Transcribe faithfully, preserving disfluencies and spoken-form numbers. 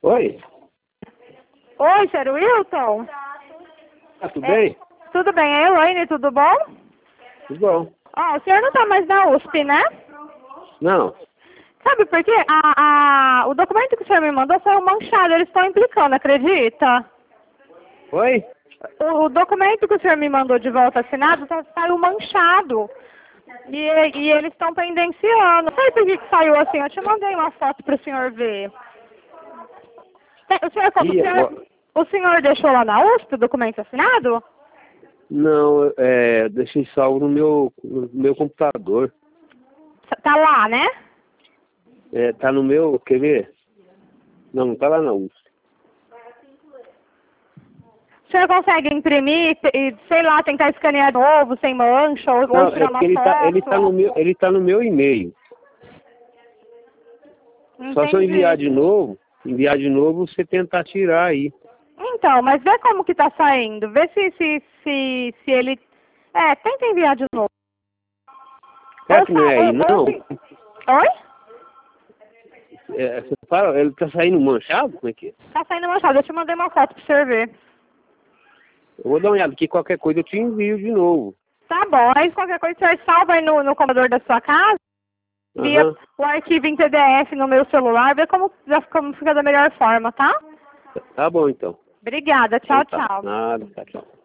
Oi? Oi, senhor Wilton? Ah, tudo É, bem? tudo bem, é Elaine, tudo bom? Tudo bom. Ó, o senhor não tá mais na U S P, né? Não. Sabe por quê? A, a, o documento que o senhor me mandou saiu manchado, eles estão implicando, acredita? Oi? O, o documento que o senhor me mandou de volta assinado tá, saiu manchado. E, e eles estão pendenciando. Não sei por que que saiu assim, eu te mandei uma foto para o senhor ver. Tem- O senhor, o, Ih, senhor, agora... o senhor deixou lá na U S P o documento assinado? Não, é, deixei salvo no meu, no meu computador. Tá lá, né? É, tá no meu, quer ver? Não, não tá lá não. O senhor consegue imprimir e, sei lá, tentar escanear de novo, sem mancha, ou, ou Não, é tirar porque uma ele tá, ele tá no foto? meu, ele tá no meu e-mail. Só se eu enviar Entendi. de novo, enviar de novo, você tentar tirar aí. Então, mas vê como que tá saindo. Vê se, se, se, se ele... É, tenta enviar de novo. Será Ou, que não sa- é aí, ou, ou não? se... Oi? É, você fala, ele tá saindo manchado? Como é que é? Tá saindo manchado. Eu te mandei uma foto pro senhor ver. Eu vou dar uma olhada aqui, qualquer coisa eu te envio de novo. Tá bom. Aí qualquer coisa o senhor salva aí no, no computador da sua casa, envia Aham. o arquivo em P D F no meu celular, vê como, como fica da melhor forma, tá? Tá bom então. Obrigada. Então Tchau, tá. tchau. Nada, tá, tchau.